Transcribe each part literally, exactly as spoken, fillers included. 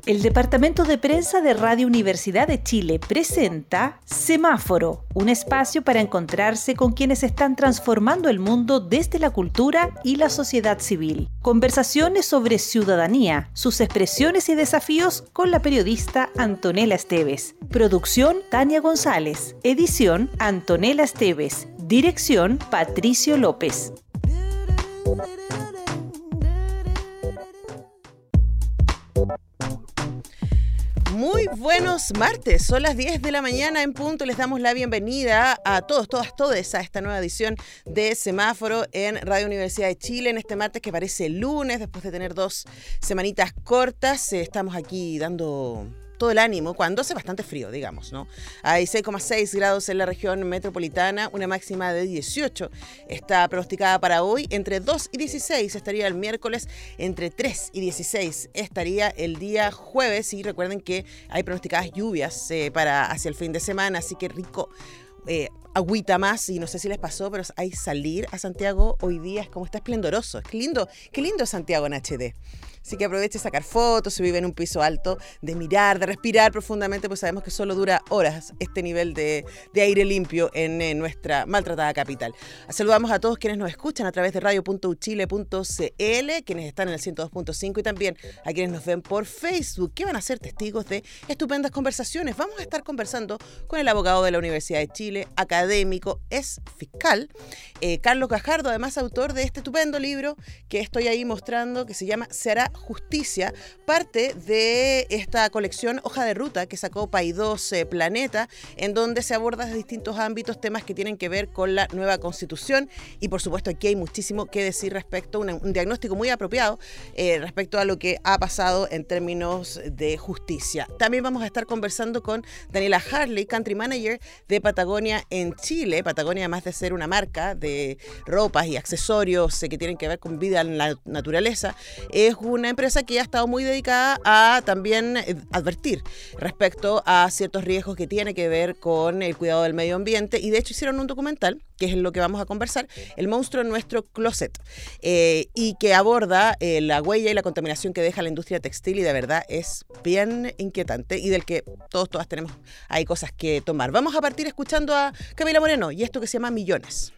El Departamento de Prensa de Radio Universidad de Chile presenta Semáforo, un espacio para encontrarse con quienes están transformando el mundo desde la cultura y la sociedad civil. Conversaciones sobre ciudadanía, sus expresiones y desafíos con la periodista Antonella Esteves. Producción Tania González. Edición Antonella Esteves. Dirección Patricio López. Muy buenos martes, son las diez de la mañana en punto. Les damos la bienvenida a todos, todas, todes a esta nueva edición de Semáforo en Radio Universidad de Chile. En este martes que parece lunes, después de tener dos semanitas cortas, estamos aquí dando todo el ánimo, cuando hace bastante frío, digamos, ¿no? Hay seis coma seis grados en la región metropolitana, una máxima de dieciocho está pronosticada para hoy, entre dos y dieciséis estaría el miércoles, entre tres y dieciséis estaría el día jueves, y recuerden que hay pronosticadas lluvias eh, para hacia el fin de semana, así que rico eh, agüita más, y no sé si les pasó, pero hay salir a Santiago hoy día, es como está esplendoroso, es lindo, qué lindo Santiago en H D. Así que aproveche sacar fotos, si vive en un piso alto, de mirar, de respirar profundamente, pues sabemos que solo dura horas este nivel de, de aire limpio en, en nuestra maltratada capital. Saludamos a todos quienes nos escuchan a través de radio punto u chile punto c l, quienes están en el ciento dos punto cinco, y también a quienes nos ven por Facebook, que van a ser testigos de estupendas conversaciones. Vamos a estar conversando con el abogado de la Universidad de Chile, académico, es fiscal, eh, Carlos Gajardo, además autor de este estupendo libro que estoy ahí mostrando, que se llama Se hará justicia, parte de esta colección Hoja de Ruta que sacó Paidós eh, Planeta, en donde se aborda desde distintos ámbitos temas que tienen que ver con la nueva Constitución, y por supuesto aquí hay muchísimo que decir respecto a un, un diagnóstico muy apropiado eh, respecto a lo que ha pasado en términos de justicia. También vamos a estar conversando con Daniela Harley, Country Manager de Patagonia en Chile. Patagonia, además de ser una marca de ropas y accesorios eh, que tienen que ver con vida en la naturaleza, es una empresa que ha estado muy dedicada a también advertir respecto a ciertos riesgos que tiene que ver con el cuidado del medio ambiente, y de hecho hicieron un documental, que es lo que vamos a conversar, El monstruo en nuestro closet, eh, y que aborda eh, la huella y la contaminación que deja la industria textil, y de verdad es bien inquietante, y del que todos, todas tenemos, hay cosas que tomar. Vamos a partir escuchando a Camila Moreno y esto que se llama Millones.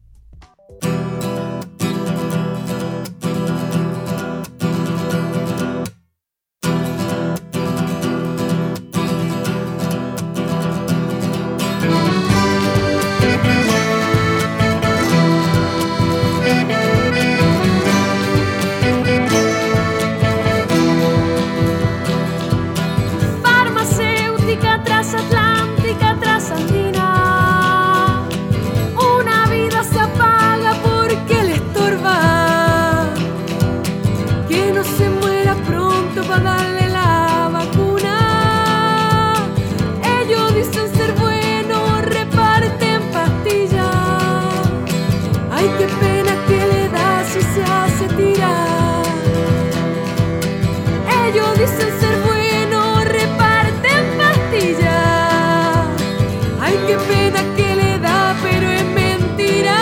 Transatlántica, trasandina, una vida se apaga porque le estorba, que no se muera pronto para darle la vacuna. Ellos dicen ser buenos, reparten pastillas, ay qué pena que le da si se hace tirar. Ellos dicen ser buenos, reparten pastillas, qué pena que le da, pero es mentira.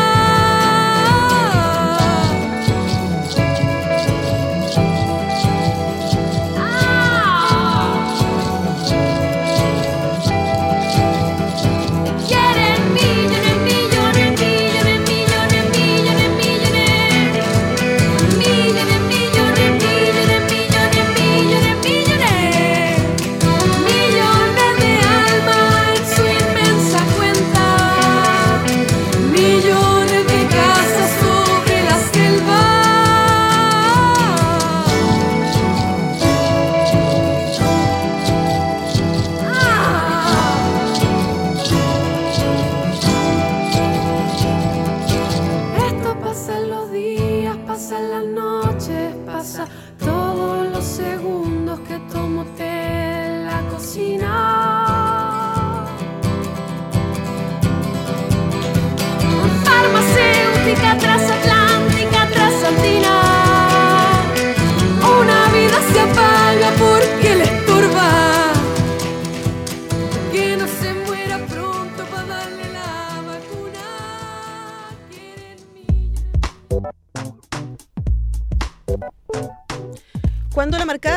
Ah. Quieren millones, millones, millones, millones, millones, millones. Millones, millones, millones, millones, millones, millones.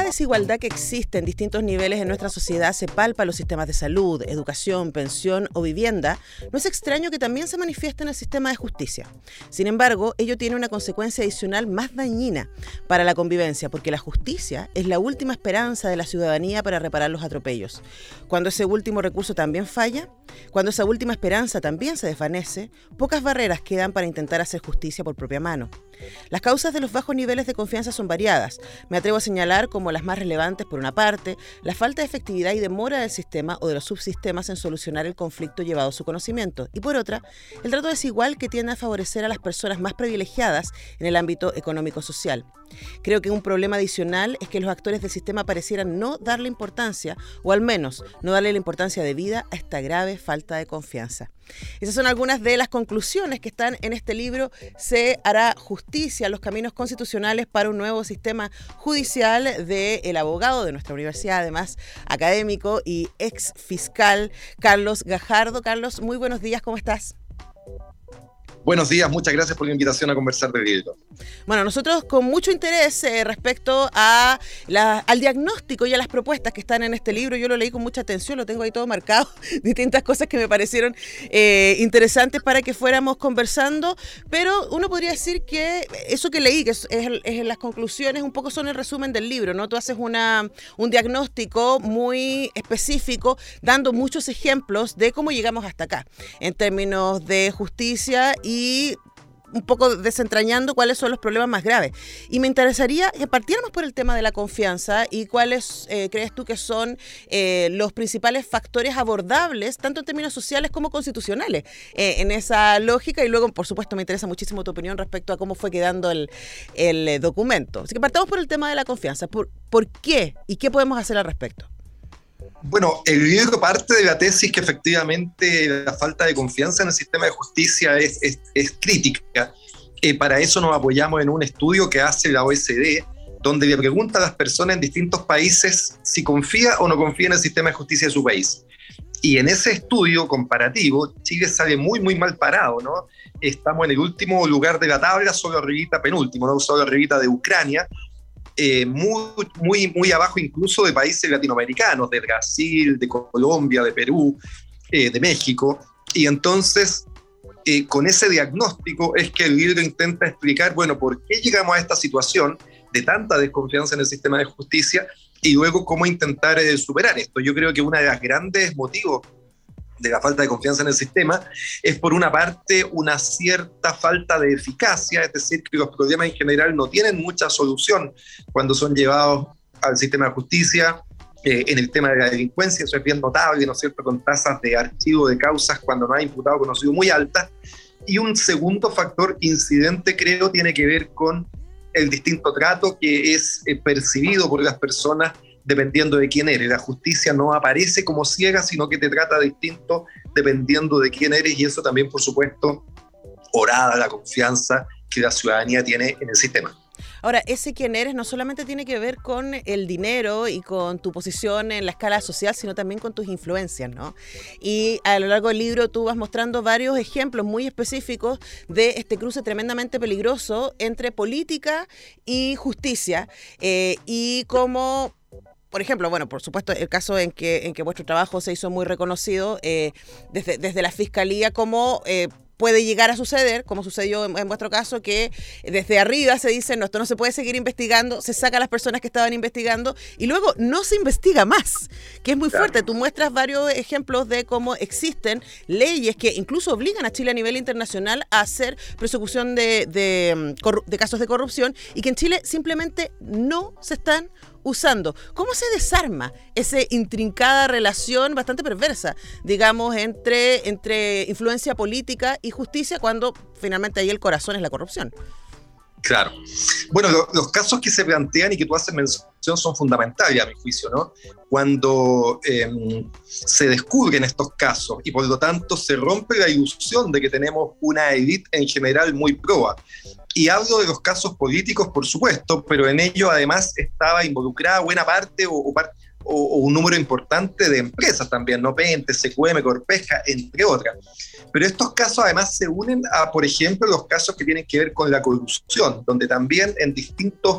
desigualdad que existe en distintos niveles en nuestra sociedad se palpa en los sistemas de salud, educación, pensión o vivienda, no es extraño que también se manifieste en el sistema de justicia. Sin embargo, ello tiene una consecuencia adicional más dañina para la convivencia, porque la justicia es la última esperanza de la ciudadanía para reparar los atropellos. Cuando ese último recurso también falla, cuando esa última esperanza también se desvanece, pocas barreras quedan para intentar hacer justicia por propia mano. Las causas de los bajos niveles de confianza son variadas. Me atrevo a señalar como las más relevantes, por una parte, la falta de efectividad y demora del sistema o de los subsistemas en solucionar el conflicto llevado a su conocimiento, y por otra, el trato desigual que tiende a favorecer a las personas más privilegiadas en el ámbito económico-social. Creo que un problema adicional es que los actores del sistema parecieran no darle importancia, o al menos no darle la importancia debida a esta grave falta de confianza. Esas son algunas de las conclusiones que están en este libro. Se hará justicia, los caminos constitucionales para un nuevo sistema judicial, del abogado de nuestra universidad, además académico y ex fiscal Carlos Gajardo. Carlos, muy buenos días, ¿cómo estás? Buenos días, muchas gracias por la invitación a conversar del libro. Bueno, nosotros con mucho interés eh, respecto a la, al diagnóstico y a las propuestas que están en este libro. Yo lo leí con mucha atención, lo tengo ahí todo marcado, distintas cosas que me parecieron eh, interesantes para que fuéramos conversando, pero uno podría decir que eso que leí, que es, es, es las conclusiones, un poco son el resumen del libro, ¿no? Tú haces una, un diagnóstico muy específico, dando muchos ejemplos de cómo llegamos hasta acá, en términos de justicia y y un poco desentrañando cuáles son los problemas más graves. Y me interesaría que partiéramos por el tema de la confianza y cuáles eh, crees tú que son eh, los principales factores abordables, tanto en términos sociales como constitucionales, eh, en esa lógica. Y luego, por supuesto, me interesa muchísimo tu opinión respecto a cómo fue quedando el, el eh, documento. Así que partamos por el tema de la confianza. ¿Por, por qué y qué podemos hacer al respecto? Bueno, el libro parte de la tesis que efectivamente la falta de confianza en el sistema de justicia es, es, es crítica. Eh, para eso nos apoyamos en un estudio que hace la O E C D, donde le pregunta a las personas en distintos países si confía o no confía en el sistema de justicia de su país. Y en ese estudio comparativo, Chile sale muy, muy mal parado, ¿no? Estamos en el último lugar de la tabla, solo arribita, penúltimo, ¿no? Solo arribita de Ucrania. Eh, muy, muy, muy abajo incluso de países latinoamericanos, de Brasil, de Colombia, de Perú, eh, de México. Y entonces, eh, con ese diagnóstico es que el libro intenta explicar, bueno, por qué llegamos a esta situación de tanta desconfianza en el sistema de justicia y luego cómo intentar eh, superar esto. Yo creo que uno de los grandes motivos de la falta de confianza en el sistema es, por una parte, una cierta falta de eficacia, es decir, que los problemas en general no tienen mucha solución cuando son llevados al sistema de justicia. Eh, en el tema de la delincuencia, eso es bien notable, ¿no es cierto?, con tasas de archivo de causas cuando no hay imputado conocido muy altas. Y un segundo factor incidente, creo, tiene que ver con el distinto trato que es eh, percibido por las personas dependiendo de quién eres. La justicia no aparece como ciega, sino que te trata distinto dependiendo de quién eres, y eso también, por supuesto, orada la confianza que la ciudadanía tiene en el sistema. Ahora, ese quién eres no solamente tiene que ver con el dinero y con tu posición en la escala social, sino también con tus influencias, ¿no? Y a lo largo del libro tú vas mostrando varios ejemplos muy específicos de este cruce tremendamente peligroso entre política y justicia, eh, y cómo... Por ejemplo, bueno, por supuesto, el caso en que, en que vuestro trabajo se hizo muy reconocido eh, desde, desde la Fiscalía, cómo eh, puede llegar a suceder, como sucedió en, en vuestro caso, que desde arriba se dice, no, esto no se puede seguir investigando, se saca a las personas que estaban investigando y luego no se investiga más, que es muy claro. fuerte. Tú muestras varios ejemplos de cómo existen leyes que incluso obligan a Chile a nivel internacional a hacer persecución de, de, de casos de corrupción, y que en Chile simplemente no se están usando. ¿Cómo se desarma esa intrincada relación bastante perversa, digamos, entre, entre influencia política y justicia, cuando finalmente ahí el corazón es la corrupción? Claro. Bueno, lo, los casos que se plantean y que tú haces mención son fundamentales a mi juicio, ¿no? Cuando eh, se descubren estos casos y por lo tanto se rompe la ilusión de que tenemos una élite en general muy proba. Y hablo de los casos políticos, por supuesto, pero en ello además estaba involucrada buena parte o, o, o, o un número importante de empresas también, ¿no? Pente, C Q M, Corpeja, entre otras. Pero estos casos además se unen a, por ejemplo, los casos que tienen que ver con la corrupción, donde también en distintos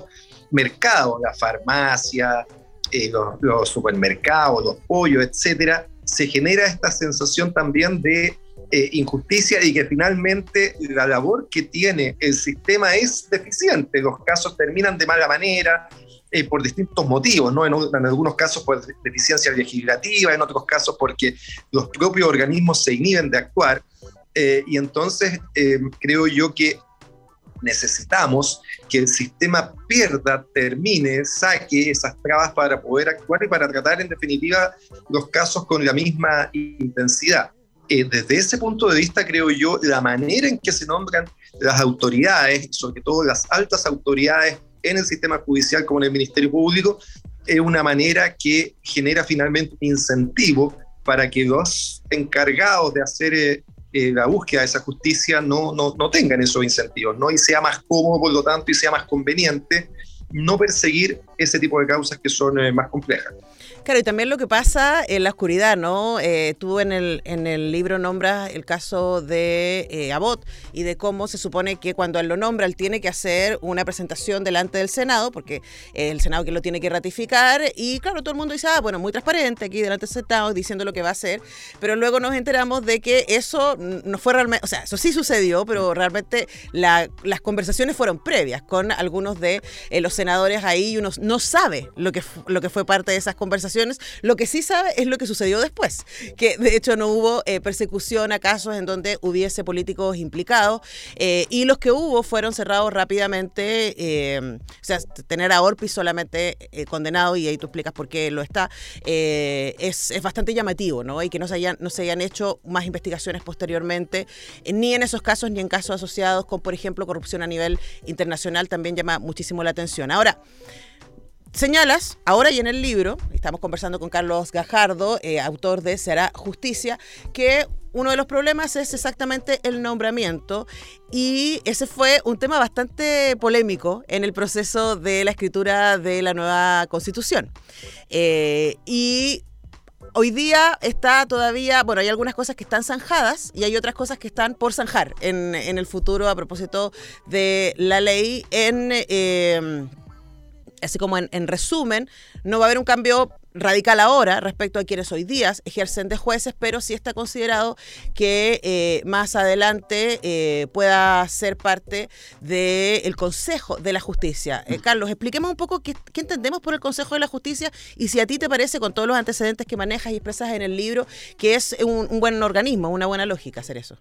mercados, la farmacia, eh, los, los supermercados, los pollos, etcétera, se genera esta sensación también de eh, injusticia y que finalmente la labor que tiene el sistema es deficiente. Los casos terminan de mala manera, Eh, por distintos motivos, ¿no? En, en algunos casos por deficiencia legislativa, en otros casos porque los propios organismos se inhiben de actuar, eh, y entonces eh, creo yo que necesitamos que el sistema pierda, termine, saque esas trabas para poder actuar y para tratar en definitiva los casos con la misma intensidad. Eh, desde ese punto de vista creo yo la manera en que se nombran las autoridades, sobre todo las altas autoridades en el sistema judicial como en el Ministerio Público, es una manera que genera finalmente un incentivo para que los encargados de hacer eh, eh, la búsqueda de esa justicia no, no, no tengan esos incentivos, ¿no? Y sea más cómodo, por lo tanto, y sea más conveniente no perseguir ese tipo de causas que son eh, más complejas. Claro, y también lo que pasa en la oscuridad, ¿no? Eh, tú en el, en el libro nombras el caso de eh, Abbott y de cómo se supone que cuando él lo nombra, él tiene que hacer una presentación delante del Senado, porque es el Senado quien lo tiene que ratificar, y claro, todo el mundo dice, ah, bueno, muy transparente aquí delante del Senado diciendo lo que va a hacer, pero luego nos enteramos de que eso no fue realmente, o sea, eso sí sucedió, pero realmente la, las conversaciones fueron previas con algunos de eh, los senadores ahí, y uno no sabe lo que, lo que fue parte de esas conversaciones. Lo que sí sabe es lo que sucedió después, que de hecho no hubo eh, persecución a casos en donde hubiese políticos implicados, eh, y los que hubo fueron cerrados rápidamente, eh, o sea, tener a Orpiz solamente eh, condenado, y ahí tú explicas por qué lo está, eh, es, es bastante llamativo, ¿no? Y que no se hayan, no se hayan hecho más investigaciones posteriormente, eh, ni en esos casos, ni en casos asociados con, por ejemplo, corrupción a nivel internacional, también llama muchísimo la atención. Ahora, señalas, ahora y en el libro, estamos conversando con Carlos Gajardo, eh, autor de Se hará justicia, que uno de los problemas es exactamente el nombramiento, y ese fue un tema bastante polémico en el proceso de la escritura de la nueva Constitución. Eh, y hoy día está todavía, bueno, hay algunas cosas que están zanjadas y hay otras cosas que están por zanjar en, en el futuro a propósito de la ley. En... Eh, Así como en, en resumen, no va a haber un cambio radical ahora respecto a quienes hoy día ejercen de jueces, pero sí está considerado que eh, más adelante eh, pueda ser parte del Consejo de la Justicia. Eh, Carlos, expliquemos un poco qué, qué entendemos por el Consejo de la Justicia y si a ti te parece, con todos los antecedentes que manejas y expresas en el libro, que es un, un buen organismo, una buena lógica hacer eso.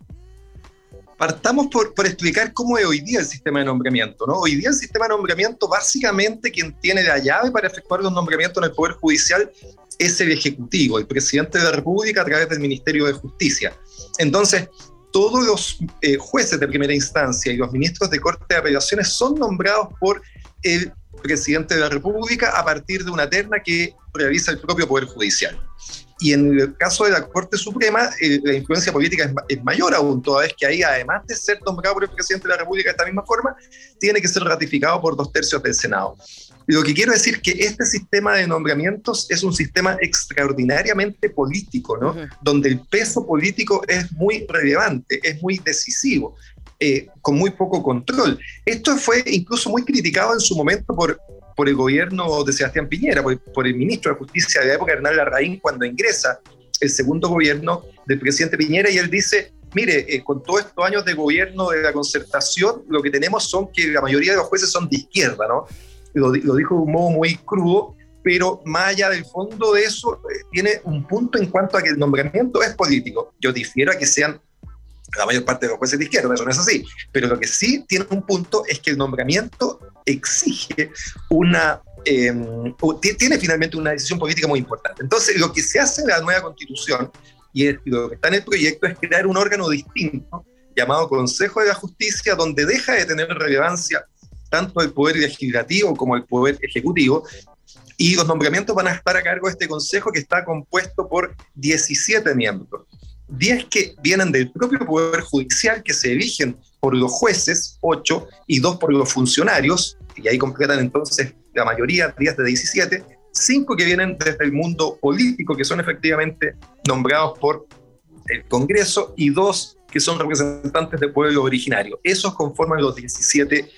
Partamos por, por explicar cómo es hoy día el sistema de nombramiento, ¿no? Hoy día el sistema de nombramiento, básicamente quien tiene la llave para efectuar los nombramientos en el Poder Judicial es el Ejecutivo, el Presidente de la República a través del Ministerio de Justicia. Entonces, todos los eh, jueces de primera instancia y los ministros de Corte de Apelaciones son nombrados por el Presidente de la República a partir de una terna que realiza el propio Poder Judicial. Y en el caso de la Corte Suprema, eh, la influencia política es, es mayor aún, toda vez que ahí, además de ser nombrado por el Presidente de la República de esta misma forma, tiene que ser ratificado por dos tercios del Senado. Lo que quiero decir es que este sistema de nombramientos es un sistema extraordinariamente político, ¿no? Uh-huh. Donde el peso político es muy relevante, es muy decisivo, eh, con muy poco control. Esto fue incluso muy criticado en su momento por... por el gobierno de Sebastián Piñera, por, por el ministro de Justicia de la época, Hernán Larraín, cuando ingresa el segundo gobierno del presidente Piñera, y él dice, mire, eh, con todos estos años de gobierno de la concertación, lo que tenemos son que la mayoría de los jueces son de izquierda, ¿no? Lo, lo dijo de un modo muy crudo, pero más allá del fondo de eso, eh, tiene un punto en cuanto a que el nombramiento es político. Yo difiero a que sean la mayor parte de los jueces de izquierda, eso no es así, pero lo que sí tiene un punto es que el nombramiento exige una, eh, tiene finalmente una decisión política muy importante. Entonces, lo que se hace en la nueva Constitución, y es, lo que está en el proyecto, es crear un órgano distinto, llamado Consejo de la Justicia, donde deja de tener relevancia tanto el poder legislativo como el poder ejecutivo, y los nombramientos van a estar a cargo de este consejo, que está compuesto por diecisiete miembros. diez que vienen del propio Poder Judicial, que se eligen por los jueces, ocho, y dos por los funcionarios, y ahí completan entonces la mayoría, diez de diecisiete, cinco que vienen desde el mundo político, que son efectivamente nombrados por el Congreso, y dos que son representantes del pueblo originario. Esos conforman los diecisiete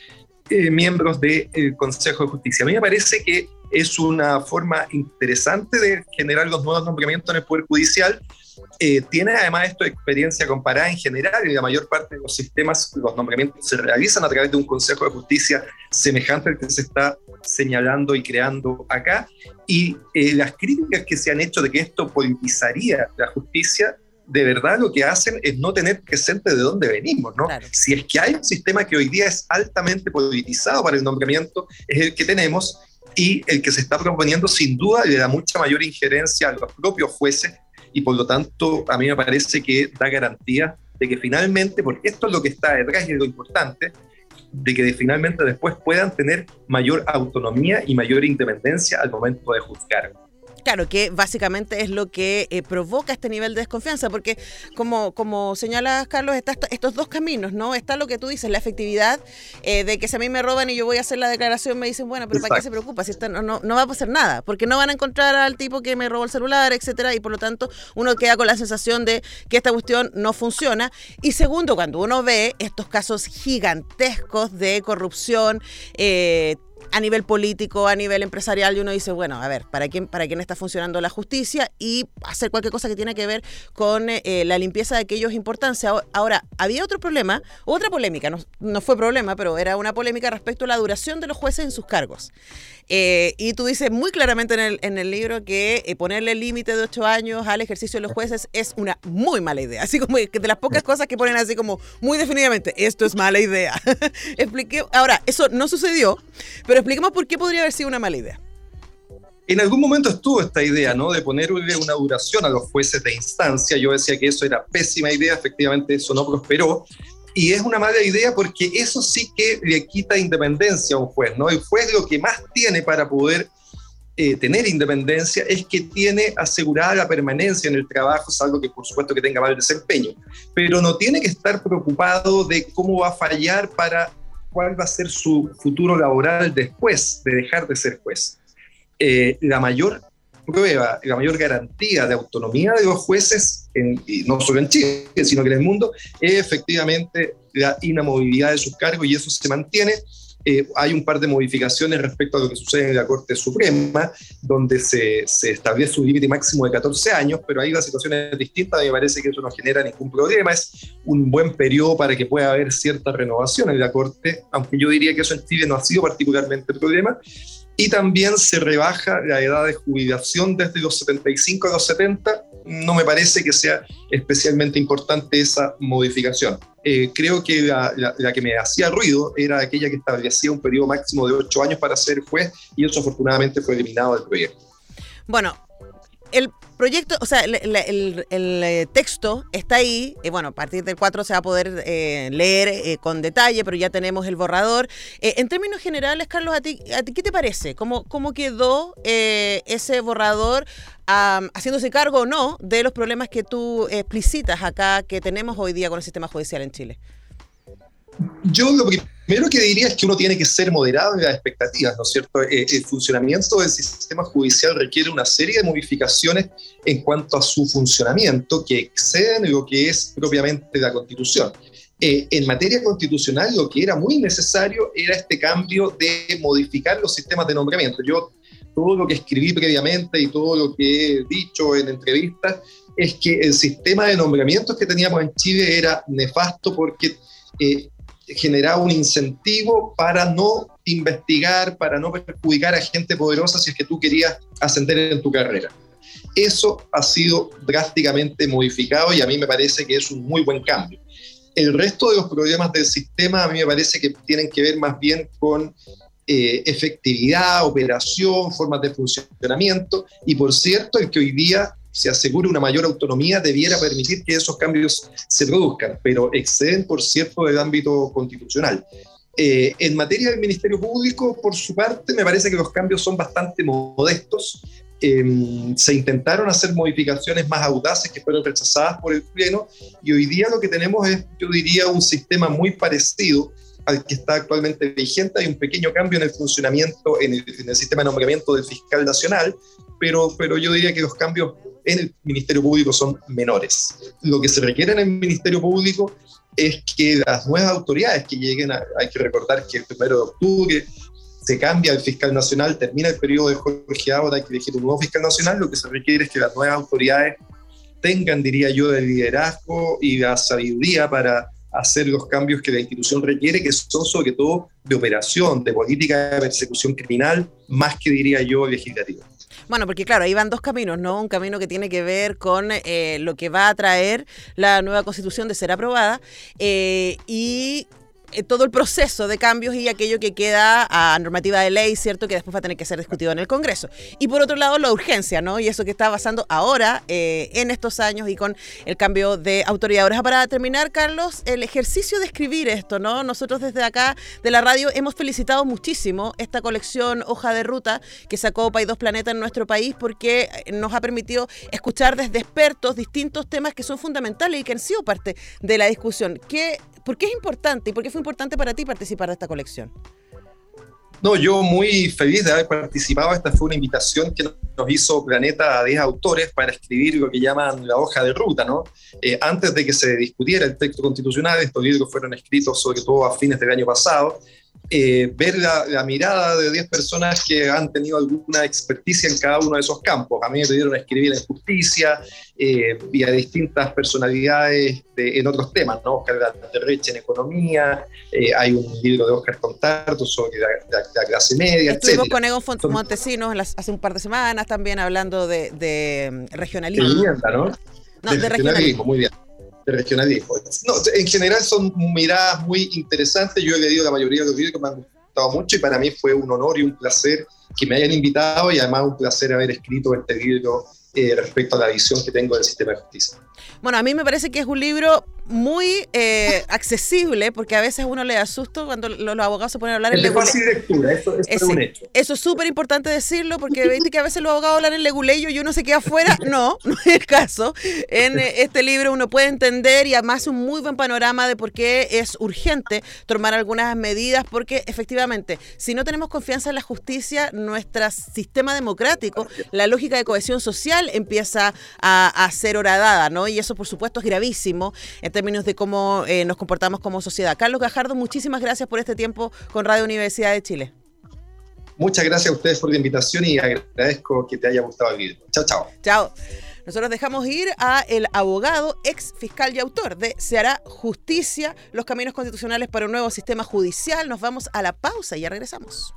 eh, miembros del Consejo de Justicia. A mí me parece que es una forma interesante de generar los nuevos nombramientos en el Poder Judicial. Eh, tiene además esto de experiencia comparada en general, y la mayor parte de los sistemas, los nombramientos se realizan a través de un Consejo de Justicia semejante al que se está señalando y creando acá, y eh, las críticas que se han hecho de que esto politizaría la justicia, de verdad lo que hacen es no tener presente de dónde venimos, ¿no? Claro. Si es que hay un sistema que hoy día es altamente politizado para el nombramiento, es el que tenemos, y el que se está proponiendo sin duda le da mucha mayor injerencia a los propios jueces, y por lo tanto a mí me parece que da garantía de que finalmente, porque esto es lo que está detrás y es lo importante, de que finalmente después puedan tener mayor autonomía y mayor independencia al momento de juzgar. Claro, que básicamente es lo que eh, provoca este nivel de desconfianza, porque como, como señalas, Carlos, está estos dos caminos, ¿no? Está lo que tú dices, la efectividad eh, de que si a mí me roban y yo voy a hacer la declaración, me dicen, bueno, pero Exacto. ¿para qué se preocupa? Si está, no, no, no va a pasar nada, porque no van a encontrar al tipo que me robó el celular, etcétera, y por lo tanto uno queda con la sensación de que esta cuestión no funciona. Y segundo, cuando uno ve estos casos gigantescos de corrupción, eh, a nivel político, a nivel empresarial, y uno dice, bueno, a ver, ¿para quién, para quién está funcionando la justicia? Y hacer cualquier cosa que tiene que ver con eh, la limpieza de aquellos importancia. Ahora, había otro problema, otra polémica, no, no fue problema, pero era una polémica respecto a la duración de los jueces en sus cargos. Eh, y tú dices muy claramente en el, en el libro que eh, ponerle el límite de ocho años al ejercicio de los jueces es una muy mala idea. Así como que de las pocas cosas que ponen así como muy definitivamente, esto es mala idea. Expliqué, ahora, eso no sucedió, pero expliquemos por qué podría haber sido una mala idea. En algún momento estuvo esta idea, ¿no?, de ponerle una duración a los jueces de instancia. Yo decía que eso era pésima idea, efectivamente eso no prosperó. Y es una mala idea porque eso sí que le quita independencia a un juez, ¿no? El juez lo que más tiene para poder eh, tener independencia es que tiene asegurada la permanencia en el trabajo, salvo que por supuesto que tenga mal desempeño. Pero no tiene que estar preocupado de cómo va a fallar para cuál va a ser su futuro laboral después de dejar de ser juez. Eh, la mayor prueba, la mayor garantía de autonomía de los jueces, en, y no solo en Chile, sino que en el mundo, es efectivamente la inamovilidad de sus cargos, y eso se mantiene. Eh, hay un par de modificaciones respecto a lo que sucede en la Corte Suprema, donde se, se establece un límite máximo de catorce años, pero ahí la situación es distinta. A mí me parece que eso no genera ningún problema, es un buen periodo para que pueda haber cierta renovación en la Corte, aunque yo diría que eso en Chile no ha sido particularmente el problema. Y también se rebaja la edad de jubilación desde los setenta y cinco a los setenta. No me parece que sea especialmente importante esa modificación. Eh, creo que la, la, la que me hacía ruido era aquella que establecía un periodo máximo de ocho años para ser juez, y eso afortunadamente fue eliminado del proyecto. Bueno, el proyecto, o sea, el, el, el texto está ahí, eh, bueno, a partir del cuatro se va a poder eh, leer eh, con detalle, pero ya tenemos el borrador. Eh, en términos generales, Carlos, ¿a ti, a ti qué te parece? ¿Cómo, cómo quedó eh, ese borrador, um, haciéndose cargo o no de los problemas que tú explicitas acá, que tenemos hoy día con el sistema judicial en Chile? Yo lo primero que diría es que uno tiene que ser moderado en las expectativas, ¿no es cierto? El funcionamiento del sistema judicial requiere una serie de modificaciones en cuanto a su funcionamiento que exceden lo que es propiamente la Constitución. Eh, en materia constitucional, lo que era muy necesario era este cambio de modificar los sistemas de nombramiento. Yo, todo lo que escribí previamente y todo lo que he dicho en entrevistas es que el sistema de nombramientos que teníamos en Chile era nefasto porque eh, generaba un incentivo para no investigar, para no perjudicar a gente poderosa si es que tú querías ascender en tu carrera. Eso ha sido drásticamente modificado y a mí me parece que es un muy buen cambio. El resto de los problemas del sistema a mí me parece que tienen que ver más bien con eh, efectividad, operación, formas de funcionamiento, y por cierto, el que hoy día se asegure una mayor autonomía debiera permitir que esos cambios se produzcan, pero exceden, por cierto, del ámbito constitucional. Eh, en materia del Ministerio Público, por su parte, me parece que los cambios son bastante modestos. Eh, se intentaron hacer modificaciones más audaces que fueron rechazadas por el Pleno, y hoy día lo que tenemos es, yo diría, un sistema muy parecido al que está actualmente vigente. Hay un pequeño cambio en el funcionamiento, en el, en el sistema de nombramiento del fiscal nacional, pero, pero yo diría que los cambios en el Ministerio Público son menores. Lo que se requiere en el Ministerio Público es que las nuevas autoridades que lleguen, a, hay que recordar que el primero de octubre se cambia el fiscal nacional, termina el periodo de Jorge Ábora, hay que elegir un nuevo fiscal nacional, lo que se requiere es que las nuevas autoridades tengan, diría yo, el liderazgo y la sabiduría para hacer los cambios que la institución requiere, que son sobre todo de operación, de política de persecución criminal, más que, diría yo, legislativa. Bueno, porque claro, ahí van dos caminos, ¿no? Un camino que tiene que ver con eh, lo que va a traer la nueva Constitución de ser aprobada eh, y eh, todo el proceso de cambios y aquello que queda a normativa de ley, ¿cierto? Que después va a tener que ser discutido en el Congreso. Y por otro lado, la urgencia, ¿no? Y eso que está pasando ahora, eh, en estos años y con el cambio de autoridad. Ahora, para terminar, Carlos, el ejercicio de escribir esto, ¿no? Nosotros desde acá, de la radio, hemos felicitado muchísimo esta colección Hoja de Ruta que sacó País dos Planeta en nuestro país, porque nos ha permitido escuchar desde expertos distintos temas que son fundamentales y que han sido parte de la discusión. ¿Qué, ¿Por qué es importante y por qué fue importante para ti participar de esta colección? No, yo muy feliz de haber participado. Esta fue una invitación que nos hizo Planeta a diez autores para escribir lo que llaman la hoja de ruta, ¿no? Eh, antes de que se discutiera el texto constitucional, estos libros fueron escritos sobre todo a fines del año pasado. Eh, ver la, la mirada de diez personas que han tenido alguna experticia en cada uno de esos campos. A mí me pidieron escribir en justicia eh, y a distintas personalidades de, en otros temas, ¿no? Oscar Galderreche en economía, eh, hay un libro de Oscar Contardo sobre la, la, la clase media, Estuvimos etcétera. con Egon Font- Montesinos las, hace un par de semanas también hablando de, de regionalismo. De vivienda, ¿no? No, de, de regionalismo, regionalismo. muy bien. De regionalismo. No, en general son miradas muy interesantes. Yo he leído la mayoría de los libros que me han gustado mucho y para mí fue un honor y un placer que me hayan invitado y además un placer haber escrito este libro eh, respecto a la visión que tengo del sistema de justicia. Bueno, a mí me parece que es un libro muy eh, accesible, porque a veces uno le da susto cuando los, los abogados se ponen a hablar en Es de leguleyo. fácil lectura, eso, eso es un hecho. Eso es súper importante decirlo, porque viste que a veces los abogados hablan en leguleyo y uno se queda afuera. No, no es el caso. En este libro uno puede entender y además un muy buen panorama de por qué es urgente tomar algunas medidas, porque efectivamente, si no tenemos confianza en la justicia, nuestro sistema democrático, la lógica de cohesión social empieza a, a ser horadada, ¿no? Y eso, por supuesto, es gravísimo en términos de cómo eh, nos comportamos como sociedad. Carlos Gajardo, muchísimas gracias por este tiempo con Radio Universidad de Chile. Muchas gracias a ustedes por la invitación y agradezco que te haya gustado el video. Chao, chao. Chao. Nosotros dejamos ir a el abogado, ex fiscal y autor de Se hará justicia, los caminos constitucionales para un nuevo sistema judicial. Nos vamos a la pausa y ya regresamos.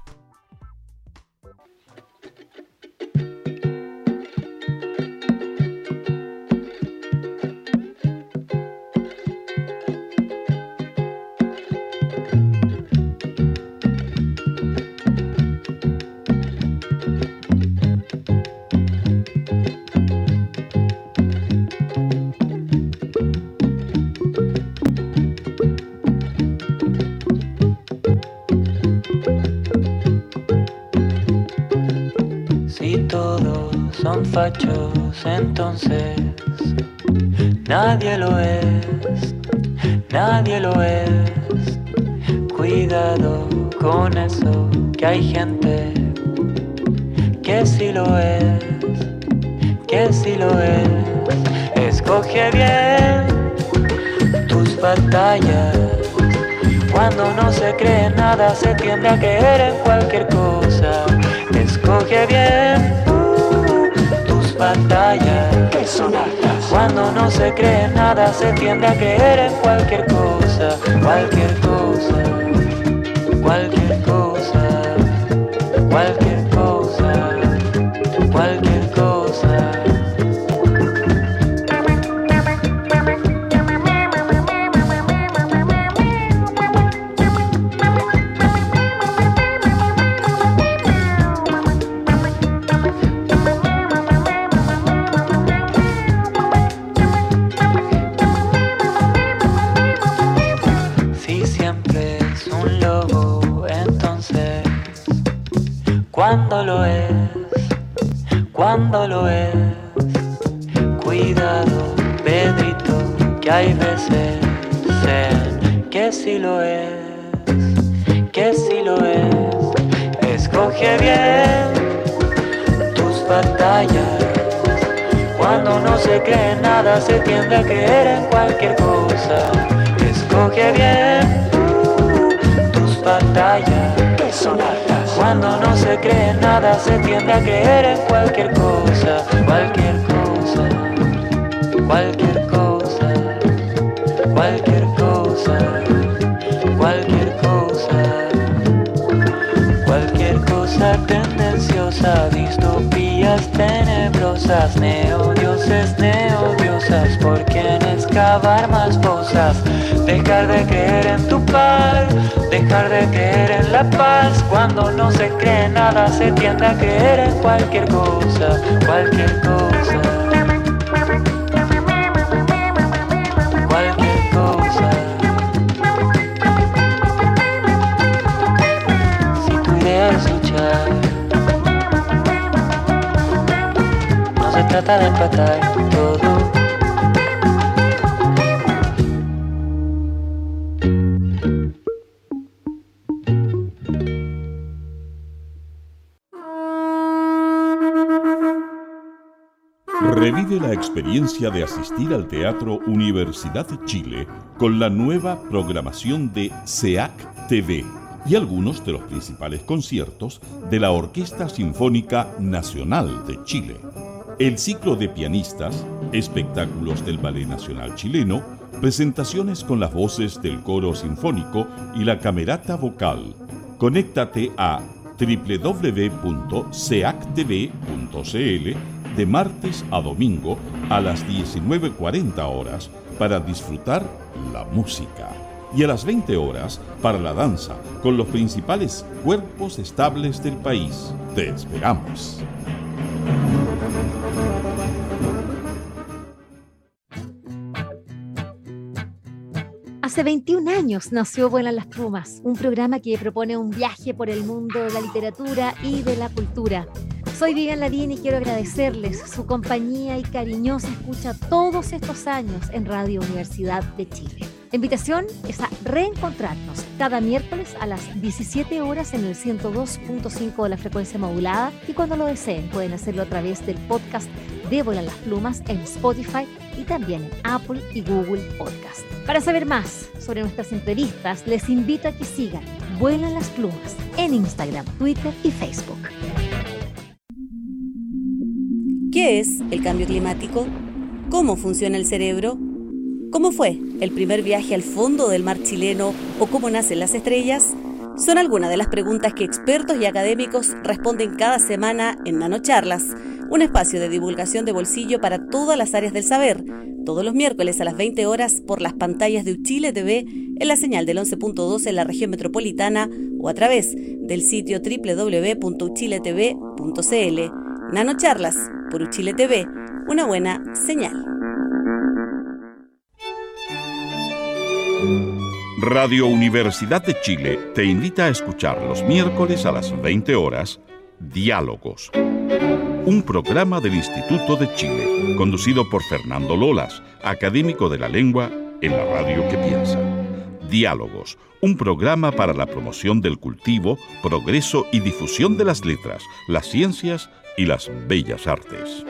Son fachos, entonces nadie lo es, nadie lo es. Cuidado con eso, que hay gente que sí lo es, que sí lo es. Escoge bien tus batallas. Cuando no se cree en nada, se tiende a creer en cualquier cosa. Escoge bien batalla, que son altas. Cuando no se cree en nada, se tiende a creer en cualquier cosa, cualquier cosa, cualquier cosa, cualquier cosa, cualquier cosa. Cuando lo es, cuando lo es. Cuidado, Pedrito, que hay veces sé que sí lo es, que sí lo es. Escoge bien tus batallas. Cuando no se cree en nada, se tiende a creer en cualquier cosa. Escoge Escoge bien uh, tus batallas, que son hartas. Cuando no se cree en nada, se tiende a creer en cualquier cosa, cualquier cosa, cualquier cosa, cualquier cosa, cualquier cosa, cualquier cosa tendenciosa, distopías tenebrosas, neodioses, neodiosas, por quienes cavar más fosas, dejar de creer en tu par, dejar de creer en la paz. Cuando no se cree en nada, se tiende a creer en cualquier cosa, cualquier cosa, cualquier cosa. Si tu idea es luchar, no se trata de empatar todo. Revive la experiencia de asistir al Teatro Universidad de Chile con la nueva programación de C E A C T V y algunos de los principales conciertos de la Orquesta Sinfónica Nacional de Chile. El ciclo de pianistas, espectáculos del Ballet Nacional Chileno, presentaciones con las voces del Coro Sinfónico y la Camerata Vocal. Conéctate a doble u doble u doble u punto c e a c t v punto c l de martes a domingo a las diecinueve cuarenta horas para disfrutar la música y a las veinte horas para la danza con los principales cuerpos estables del país. Te esperamos. Hace veintiún años nació Vuelan las Plumas, un programa que propone un viaje por el mundo de la literatura y de la cultura. Soy Vivian Lavín y quiero agradecerles su compañía y cariñosa escucha todos estos años en Radio Universidad de Chile. La invitación es a reencontrarnos cada miércoles a las diecisiete horas en el ciento dos punto cinco de la frecuencia modulada y cuando lo deseen pueden hacerlo a través del podcast de Vuelan las Plumas en Spotify y también en Apple y Google Podcast. Para saber más sobre nuestras entrevistas, les invito a que sigan Vuelan las Plumas en Instagram, Twitter y Facebook. ¿Qué es el cambio climático? ¿Cómo funciona el cerebro? ¿Cómo fue el primer viaje al fondo del mar chileno o cómo nacen las estrellas? Son algunas de las preguntas que expertos y académicos responden cada semana en Nanocharlas, un espacio de divulgación de bolsillo para todas las áreas del saber, todos los miércoles a las veinte horas por las pantallas de Uchile T V en la señal del once punto dos en la región metropolitana o a través del sitio doble u doble u doble u punto uchile t v punto c l. Nanocharlas por Uchile T V, una buena señal. Radio Universidad de Chile te invita a escuchar los miércoles a las veinte horas Diálogos, un programa del Instituto de Chile, conducido por Fernando Lolas, académico de la lengua en la radio que piensa. Diálogos, un programa para la promoción del cultivo, progreso y difusión de las letras, las ciencias y las bellas artes.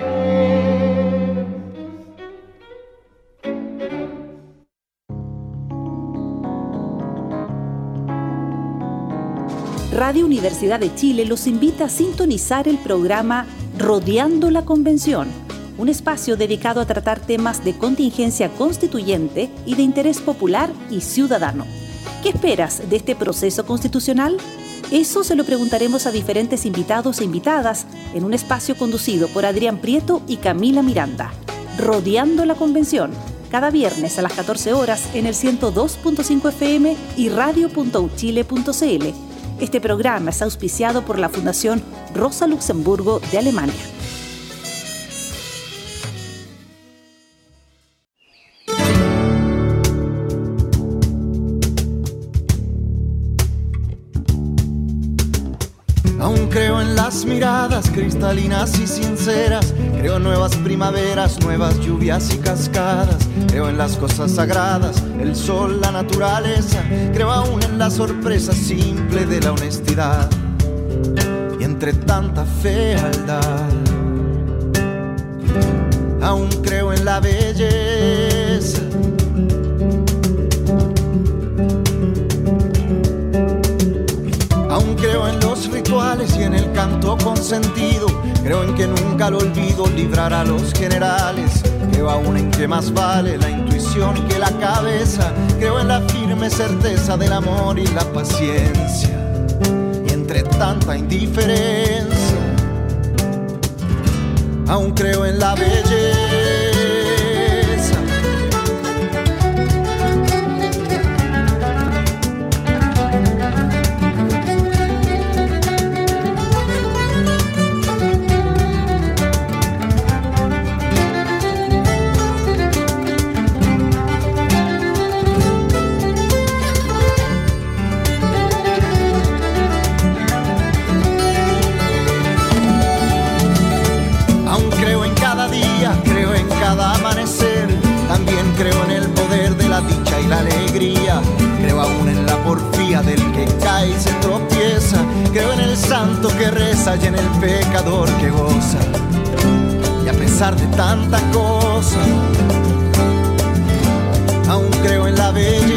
Radio Universidad de Chile los invita a sintonizar el programa Rodeando la Convención, un espacio dedicado a tratar temas de contingencia constituyente y de interés popular y ciudadano. ¿Qué esperas de este proceso constitucional? Eso se lo preguntaremos a diferentes invitados e invitadas en un espacio conducido por Adrián Prieto y Camila Miranda. Rodeando la Convención, cada viernes a las catorce horas en el ciento dos punto cinco F M y radio punto uchile punto c l. Este programa es auspiciado por la Fundación Rosa Luxemburgo de Alemania. Aún creo en las miradas cristalinas y sinceras, creo en nuevas primaveras, nuevas lluvias y cascadas, creo en las cosas sagradas, el sol, la naturaleza, creo aún en la sorpresa simple de la honestidad y entre tanta fealdad. Aún creo en la belleza todo con sentido. Creo en que nunca lo olvido, librar a los generales. Creo aún en que más vale la intuición que la cabeza. Creo en la firme certeza del amor y la paciencia. Y entre tanta indiferencia, aún creo en la belleza. Creo en el poder de la dicha y la alegría. Creo aún en la porfía del que cae y se tropieza. Creo en el santo que reza y en el pecador que goza. Y a pesar de tanta cosa, aún creo en la belleza.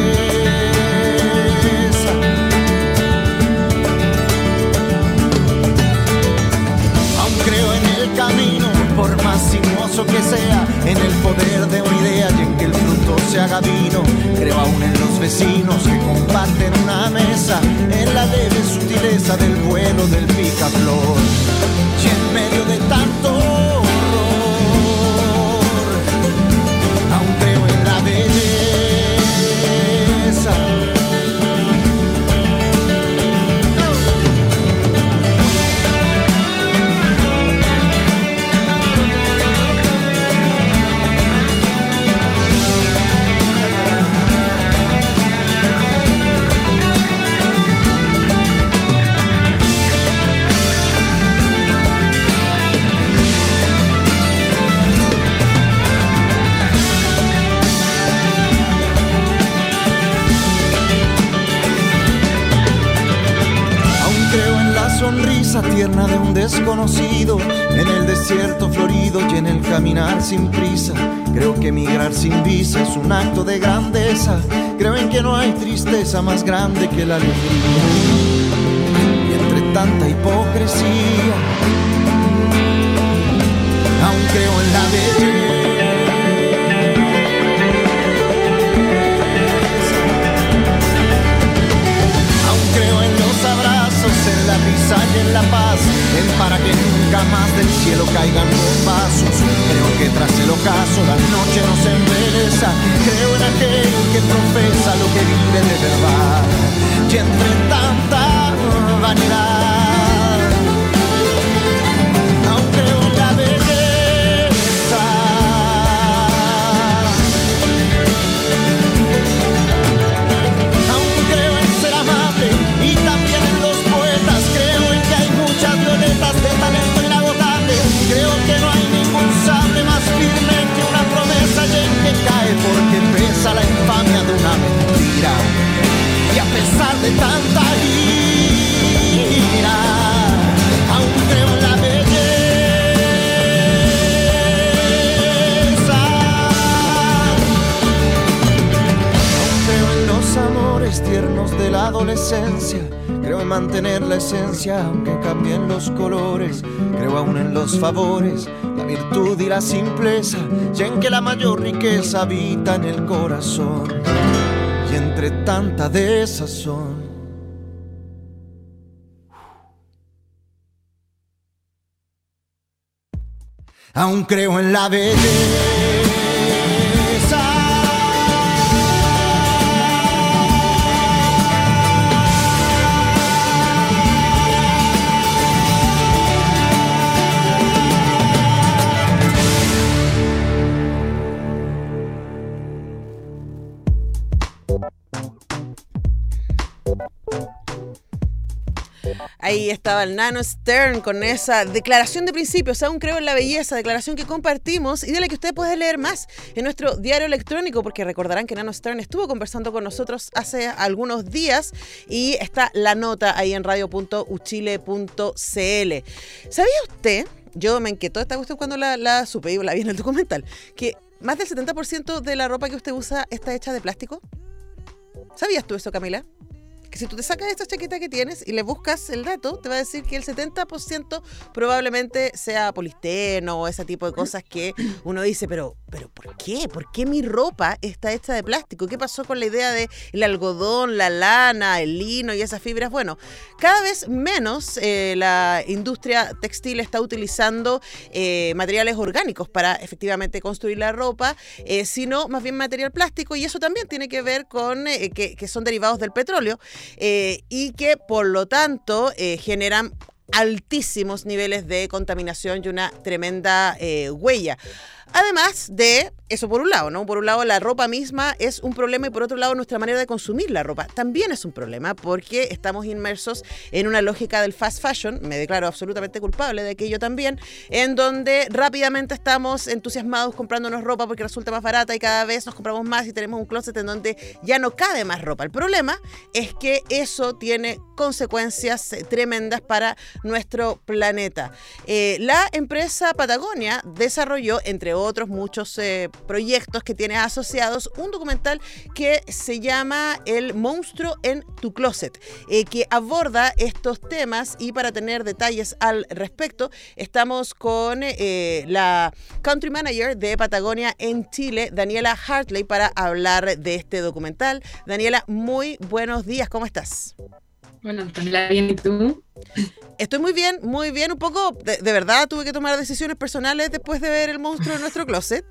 Aún creo en el camino, por más sinuoso que sea, en el poder de una idea y en que el fruto se haga vino. Creo aún en los vecinos que comparten una mesa, en la leve sutileza del vuelo del picaflor. Y en medio de tanto horror, aún creo en la belleza. Sonrisa tierna de un desconocido, en el desierto florido y en el caminar sin prisa. Creo que migrar sin visa es un acto de grandeza. Creo en que no hay tristeza más grande que la alegría. Y entre tanta hipocresía, aún creo en la belleza. Aún creo en los abrazos, en la risa y en la paz, en para que nunca más del cielo caigan bombazos. Creo que tras el ocaso la noche nos embeleza. Creo en aquel que profesa lo que vive de verdad. Y entre tanta vanidad, aún creo en la belleza. Aún creo en ser amable y también en los poetas. Creo en que hay muchas violetas de talento inagotable. Creo que no hay ningún sable más firme que una promesa y en que cae porque pesa la infamia de una mentira. Y a pesar de tanta ira, aún creo en la belleza. Aún creo en los amores tiernos de la adolescencia. Creo en mantener la esencia aunque cambien los colores. Creo aún en los favores, la virtud y la simpleza, y en que la mayor riqueza habita en el corazón. Y entre tanta desazón, aún creo en la belleza. Ahí estaba el Nano Stern con esa declaración de principios, aún creo en la belleza, declaración que compartimos y de la que usted puede leer más en nuestro diario electrónico, porque recordarán que Nano Stern estuvo conversando con nosotros hace algunos días y está la nota ahí en radio punto u chile punto c l. ¿Sabía usted? Yo me inquietó esta cuestión cuando la, la supe y la vi en el documental, que más del setenta por ciento de la ropa que usted usa está hecha de plástico. ¿Sabías tú eso, Camila? que si tú te sacas esta chaqueta que tienes y le buscas el dato, te va a decir que el setenta por ciento probablemente sea polisteno o ese tipo de cosas que uno dice, pero, pero ¿por qué? ¿Por qué mi ropa está hecha de plástico? ¿Qué pasó con la idea de el algodón, la lana, el lino y esas fibras? Bueno, cada vez menos eh, la industria textil está utilizando eh, materiales orgánicos para efectivamente construir la ropa, eh, sino más bien material plástico, y eso también tiene que ver con eh, que, que son derivados del petróleo eh, y que por lo tanto eh, generan altísimos niveles de contaminación y una tremenda eh, huella. Además de eso, por un lado, ¿no? Por un lado, la ropa misma es un problema y por otro lado, nuestra manera de consumir la ropa también es un problema porque estamos inmersos en una lógica del fast fashion, me declaro absolutamente culpable de aquello también, en donde rápidamente estamos entusiasmados comprándonos ropa porque resulta más barata y cada vez nos compramos más y tenemos un closet en donde ya no cabe más ropa. El problema es que eso tiene consecuencias tremendas para nuestro planeta. Eh, la empresa Patagonia desarrolló, entre otros muchos eh, proyectos que tiene asociados, un documental que se llama El monstruo en tu closet, eh, que aborda estos temas, y para tener detalles al respecto estamos con eh, la Country Manager de Patagonia en Chile, Daniela Hartley, para hablar de este documental. Daniela, muy buenos días, ¿cómo estás? Bueno, Antonella, bien, ¿y tú? Estoy muy bien, muy bien. Un poco, de, de verdad, tuve que tomar decisiones personales después de ver El monstruo de nuestro closet,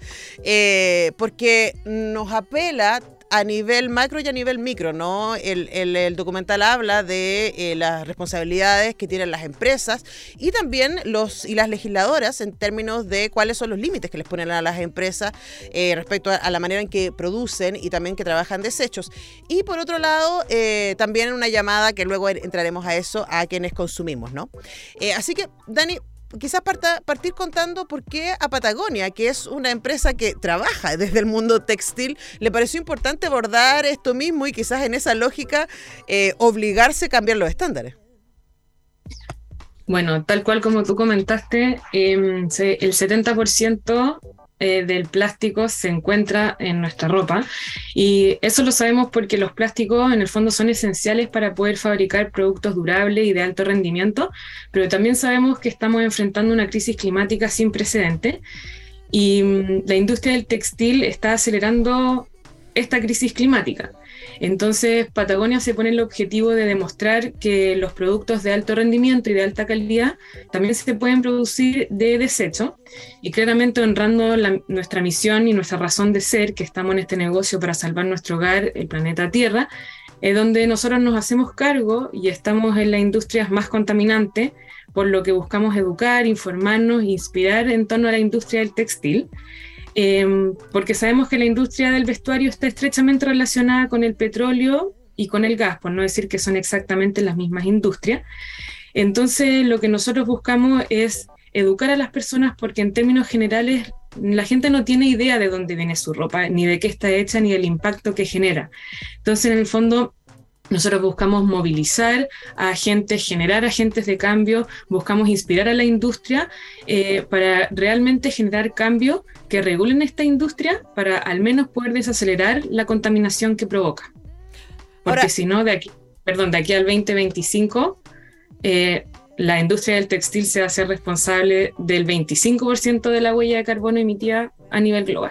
eh, porque nos apela a nivel macro y a nivel micro, ¿no? El, el, el documental habla de eh, las responsabilidades que tienen las empresas y también los y las legisladoras en términos de cuáles son los límites que les ponen a las empresas eh, respecto a, a la manera en que producen y también que trabajan desechos. Y por otro lado, eh, también una llamada, que luego entraremos a eso, a quienes consumimos, ¿no? Eh, así que, Dani, quizás parta, partir contando por qué a Patagonia, que es una empresa que trabaja desde el mundo textil, le pareció importante abordar esto mismo y quizás en esa lógica eh, obligarse a cambiar los estándares. Bueno, tal cual como tú comentaste, eh, se, el setenta por ciento eh, del plástico se encuentra en nuestra ropa, y eso lo sabemos porque los plásticos en el fondo son esenciales para poder fabricar productos durables y de alto rendimiento, pero también sabemos que estamos enfrentando una crisis climática sin precedente, y mm, la industria del textil está acelerando esta crisis climática. Entonces, Patagonia se pone el objetivo de demostrar que los productos de alto rendimiento y de alta calidad también se pueden producir de desecho, y claramente honrando la, nuestra misión y nuestra razón de ser, que estamos en este negocio para salvar nuestro hogar, el planeta Tierra, es donde nosotros nos hacemos cargo y estamos en las industrias más contaminantes, por lo que buscamos educar, informarnos e inspirar en torno a la industria del textil. Eh, porque sabemos que la industria del vestuario está estrechamente relacionada con el petróleo y con el gas, por no decir que son exactamente las mismas industrias. Entonces, lo que nosotros buscamos es educar a las personas, porque en términos generales la gente no tiene idea de dónde viene su ropa, ni de qué está hecha, ni del impacto que genera. Entonces, en el fondo, nosotros buscamos movilizar a agentes, generar agentes de cambio, buscamos inspirar a la industria eh, para realmente generar cambios que regulen esta industria, para al menos poder desacelerar la contaminación que provoca. Porque Ahora, si no, de aquí, perdón, de aquí al veinte veinticinco, eh, la industria del textil se va a hacer responsable del veinticinco por ciento de la huella de carbono emitida a nivel global.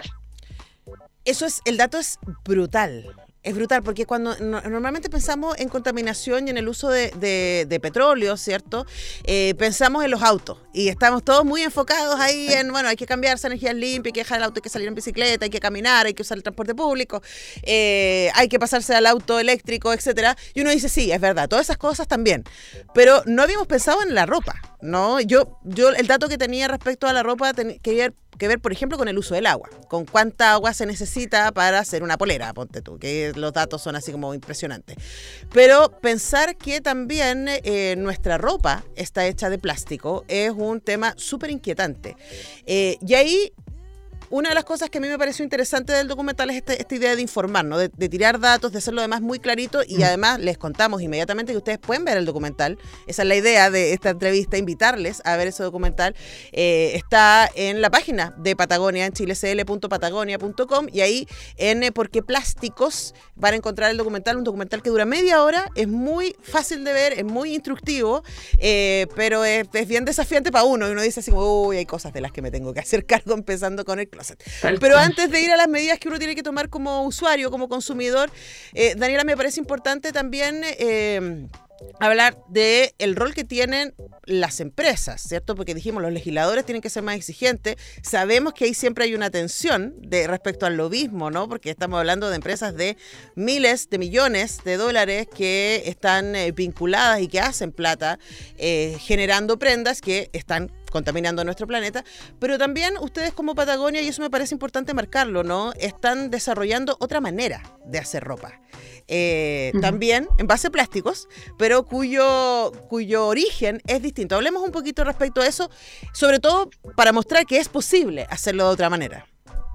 Eso es, el dato es brutal. Es brutal, porque cuando no, normalmente pensamos en contaminación y en el uso de, de, de petróleo, ¿cierto? Eh, pensamos en los autos y estamos todos muy enfocados ahí en, bueno, hay que cambiarse a energías limpias, hay que dejar el auto, hay que salir en bicicleta, hay que caminar, hay que usar el transporte público, eh, hay que pasarse al auto eléctrico, etcétera. Y uno dice, sí, es verdad, todas esas cosas también. Pero no habíamos pensado en la ropa, ¿no? Yo, yo el dato que tenía respecto a la ropa ten, quería que ver, por ejemplo, con el uso del agua, con cuánta agua se necesita para hacer una polera, ponte tú, que los datos son así como impresionantes. Pero pensar que también eh, nuestra ropa está hecha de plástico es un tema súper inquietante. Eh, y ahí una de las cosas que a mí me pareció interesante del documental es este, esta idea de informar, ¿no? De, de tirar datos, de hacerlo además muy clarito y mm. además les contamos inmediatamente que ustedes pueden ver el documental. Esa es la idea de esta entrevista, invitarles a ver ese documental. Eh, está en la página de Patagonia, en chilecl punto patagonia punto com, y ahí en eh, ¿Por qué plásticos? Van a encontrar el documental, un documental que dura media hora, es muy fácil de ver, es muy instructivo, eh, pero es, es bien desafiante para uno, y uno dice así como, uy, hay cosas de las que me tengo que hacer cargo, empezando con el closet. Pero antes de ir a las medidas que uno tiene que tomar como usuario, como consumidor, eh, Daniela, me parece importante también eh, hablar de el rol que tienen las empresas, ¿cierto? Porque dijimos, los legisladores tienen que ser más exigentes. Sabemos que ahí siempre hay una tensión de respecto al lobismo, ¿no? Porque estamos hablando de empresas de miles de millones de dólares que están eh, vinculadas y que hacen plata eh, generando prendas que están contaminando nuestro planeta, pero también ustedes como Patagonia, y eso me parece importante marcarlo, ¿no? Están desarrollando otra manera de hacer ropa. Eh, uh-huh. También en base a plásticos, pero cuyo, cuyo origen es distinto. Hablemos un poquito respecto a eso, sobre todo para mostrar que es posible hacerlo de otra manera.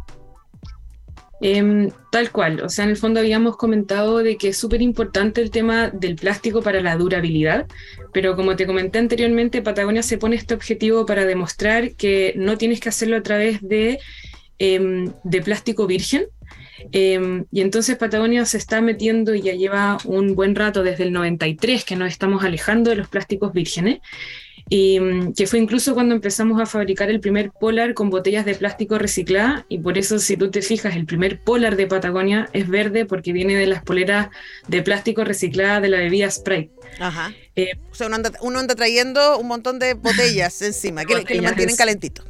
Eh, tal cual, o sea, en el fondo habíamos comentado de que es súper importante el tema del plástico para la durabilidad, pero como te comenté anteriormente, Patagonia se pone este objetivo para demostrar que no tienes que hacerlo a través de, eh, de plástico virgen, eh, y entonces Patagonia se está metiendo, y ya lleva un buen rato, desde el noventa y tres, que nos estamos alejando de los plásticos vírgenes, y que fue incluso cuando empezamos a fabricar el primer polar con botellas de plástico reciclada, y por eso, si tú te fijas, el primer polar de Patagonia es verde porque viene de las poleras de plástico reciclada de la bebida Sprite. Ajá. Eh, o sea, uno anda, uno anda trayendo un montón de botellas encima, que, que lo mantienen calentito.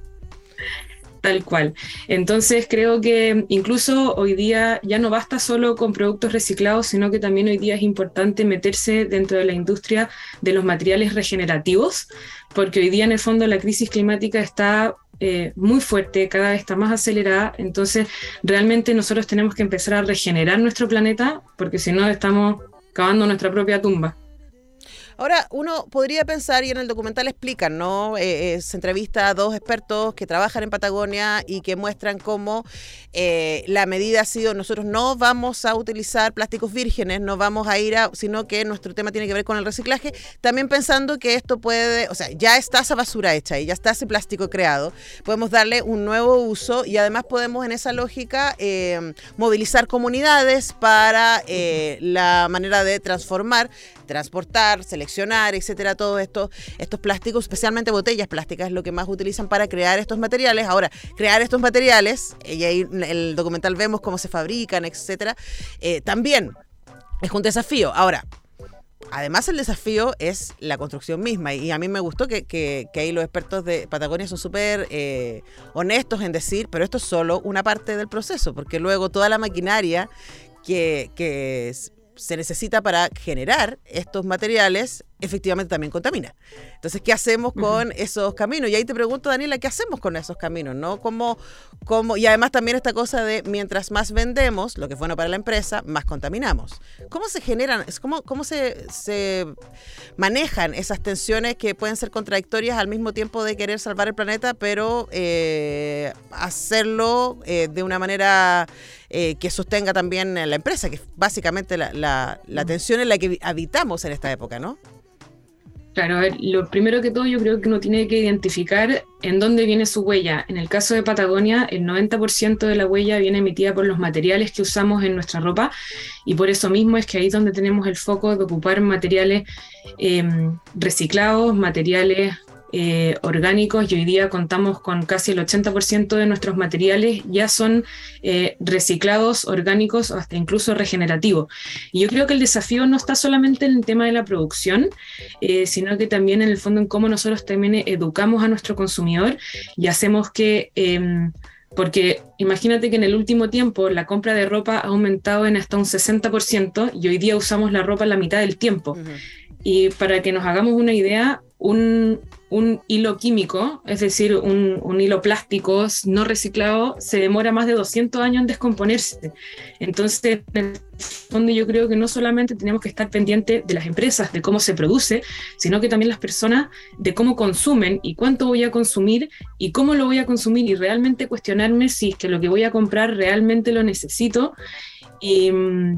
Tal cual. Entonces creo que incluso hoy día ya no basta solo con productos reciclados, sino que también hoy día es importante meterse dentro de la industria de los materiales regenerativos, porque hoy día en el fondo la crisis climática está eh, muy fuerte, cada vez está más acelerada, entonces realmente nosotros tenemos que empezar a regenerar nuestro planeta, porque si no estamos cavando nuestra propia tumba. Ahora, uno podría pensar, y en el documental explican, ¿no? Eh, eh, se entrevista a dos expertos que trabajan en Patagonia y que muestran cómo eh, la medida ha sido, nosotros no vamos a utilizar plásticos vírgenes, no vamos a ir a, sino que nuestro tema tiene que ver con el reciclaje, también pensando que esto puede, o sea, ya está esa basura hecha y ya está ese plástico creado, podemos darle un nuevo uso y además podemos en esa lógica eh, movilizar comunidades para eh, la manera de transformar, transportar, seleccionar, etcétera, todos estos, estos plásticos, especialmente botellas plásticas, es lo que más utilizan para crear estos materiales. Ahora, crear estos materiales, y ahí en el documental vemos cómo se fabrican, etcétera, eh, también es un desafío. Ahora, además el desafío es la construcción misma, y a mí me gustó que, que, que ahí los expertos de Patagonia son súper eh, honestos en decir, pero esto es solo una parte del proceso, porque luego toda la maquinaria que, que es, se necesita para generar estos materiales, efectivamente también contamina. Entonces, ¿qué hacemos con uh-huh. esos caminos? Y ahí te pregunto, Daniela, ¿qué hacemos con esos caminos? ¿No? ¿Cómo, cómo? Y además también esta cosa de mientras más vendemos, lo que es bueno para la empresa, más contaminamos. ¿Cómo se generan, cómo, cómo se, se manejan esas tensiones que pueden ser contradictorias al mismo tiempo de querer salvar el planeta, pero eh, hacerlo eh, de una manera eh, que sostenga también la empresa, que es básicamente la, la, la tensión en la que habitamos en esta época, ¿no? Claro, a ver, lo primero que todo yo creo que uno tiene que identificar en dónde viene su huella. En el caso de Patagonia, el noventa por ciento de la huella viene emitida por los materiales que usamos en nuestra ropa, y por eso mismo es que ahí es donde tenemos el foco de ocupar materiales eh, reciclados, materiales eh, orgánicos, y hoy día contamos con casi el ochenta por ciento de nuestros materiales ya son eh, reciclados, orgánicos o hasta incluso regenerativos. Y yo creo que el desafío no está solamente en el tema de la producción, eh, sino que también en el fondo en cómo nosotros también educamos a nuestro consumidor y hacemos que... Eh, porque imagínate que en el último tiempo la compra de ropa ha aumentado en hasta un sesenta por ciento y hoy día usamos la ropa la mitad del tiempo. Uh-huh. y para que nos hagamos una idea, un, un hilo químico, es decir, un, un hilo plástico no reciclado, se demora más de doscientos años en descomponerse. Entonces, en el fondo yo creo que no solamente tenemos que estar pendientes de las empresas, de cómo se produce, sino que también las personas de cómo consumen y cuánto voy a consumir y cómo lo voy a consumir, y realmente cuestionarme si es que lo que voy a comprar realmente lo necesito, y,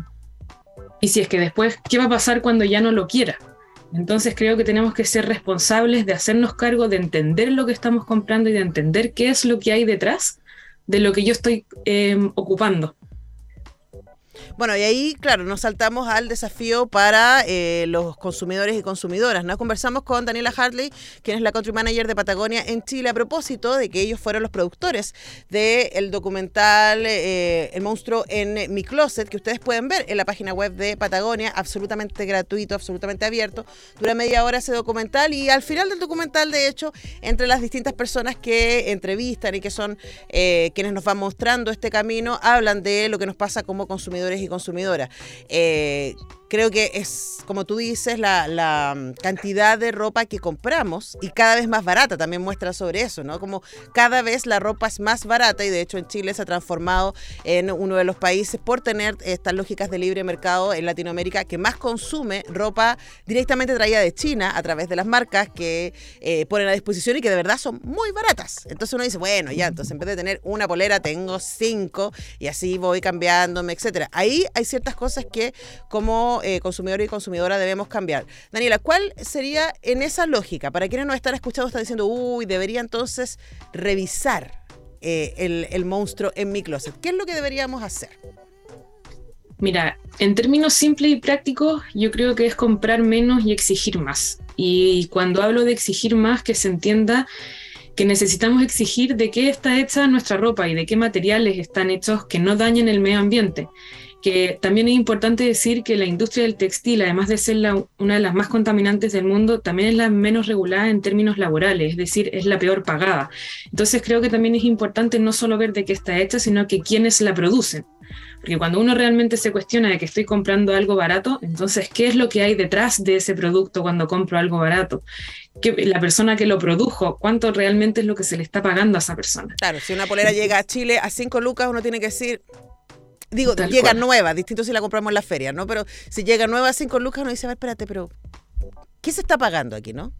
y si es que después, ¿qué va a pasar cuando ya no lo quiera? Entonces creo que tenemos que ser responsables de hacernos cargo de entender lo que estamos comprando y de entender qué es lo que hay detrás de lo que yo estoy eh, ocupando. Bueno, y ahí, claro, nos saltamos al desafío para eh, los consumidores y consumidoras, ¿no? Conversamos con Daniela Hartley, quien es la Country Manager de Patagonia en Chile, a propósito de que ellos fueron los productores del documental eh, El monstruo en mi closet, que ustedes pueden ver en la página web de Patagonia, absolutamente gratuito, absolutamente abierto. Dura media hora ese documental, y al final del documental, de hecho, entre las distintas personas que entrevistan y que son eh, quienes nos van mostrando este camino, hablan de lo que nos pasa como consumidores y consumidoras. Eh, creo que es, como tú dices, la, la cantidad de ropa que compramos, y cada vez más barata, también muestra sobre eso, ¿no? Como cada vez la ropa es más barata, y de hecho en Chile se ha transformado en uno de los países, por tener estas lógicas de libre mercado en Latinoamérica, que más consume ropa directamente traída de China a través de las marcas que eh, ponen a disposición y que de verdad son muy baratas. Entonces uno dice, bueno, ya, entonces en vez de tener una polera tengo cinco, y así voy cambiándome, etcétera. Ahí hay ciertas cosas que como eh, consumidor y consumidora debemos cambiar. Daniela, ¿cuál sería en esa lógica? Para quienes nos están escuchando, están diciendo, uy, debería entonces revisar eh, el, el monstruo en mi closet. ¿Qué es lo que deberíamos hacer? Mira, en términos simples y prácticos, yo creo que es comprar menos y exigir más. Y cuando hablo de exigir más, que se entienda que necesitamos exigir de qué está hecha nuestra ropa y de qué materiales están hechos que no dañen el medio ambiente. Que también es importante decir que la industria del textil, además de ser la, una de las más contaminantes del mundo, también es la menos regulada en términos laborales, es decir, es la peor pagada. Entonces creo que también es importante no solo ver de qué está hecha, sino que quiénes la producen. Porque cuando uno realmente se cuestiona de que estoy comprando algo barato, entonces, ¿qué es lo que hay detrás de ese producto cuando compro algo barato? ¿Qué, la persona que lo produjo, cuánto realmente es lo que se le está pagando a esa persona? Claro, si una polera llega a Chile a cinco lucas, uno tiene que decir... Digo, Tal llega cual. nueva, distinto si la compramos en la feria, ¿no? Pero si llega nueva a cinco lucas, uno dice, a ver, espérate, pero ¿qué se está pagando aquí, no?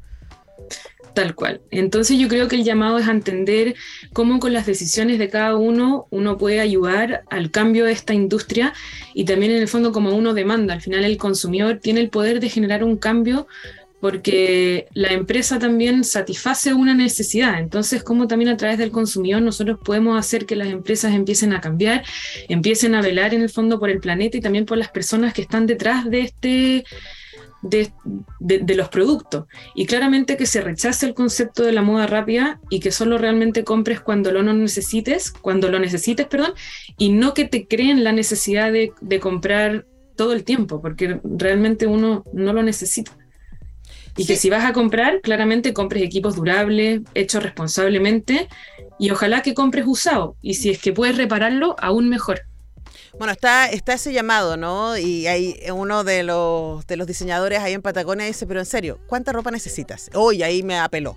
Tal cual. Entonces yo creo que el llamado es a entender cómo con las decisiones de cada uno uno puede ayudar al cambio de esta industria, y también en el fondo como uno demanda. Al final el consumidor tiene el poder de generar un cambio, porque la empresa también satisface una necesidad. Entonces, cómo también a través del consumidor nosotros podemos hacer que las empresas empiecen a cambiar, empiecen a velar en el fondo por el planeta y también por las personas que están detrás de este... De, de, de los productos, y claramente que se rechace el concepto de la moda rápida y que solo realmente compres cuando lo no necesites, cuando lo necesites, perdón, y no que te creen la necesidad de, de comprar todo el tiempo, porque realmente uno no lo necesita. Y sí, que si vas a comprar, claramente compres equipos durables, hechos responsablemente, y ojalá que compres usado, y si es que puedes repararlo, aún mejor. Bueno, está, está ese llamado, ¿no? Y hay uno de los, de los diseñadores ahí en Patagonia dice, pero en serio, ¿cuánta ropa necesitas? Uy, ahí me apeló.